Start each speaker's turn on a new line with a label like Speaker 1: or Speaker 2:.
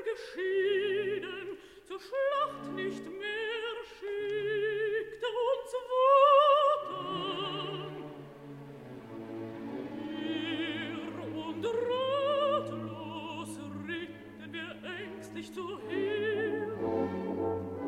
Speaker 1: geschieden, zur Schlacht nicht mehr schickt uns Worten. Irr und ratlos ritten wir ängstlich zu Heer.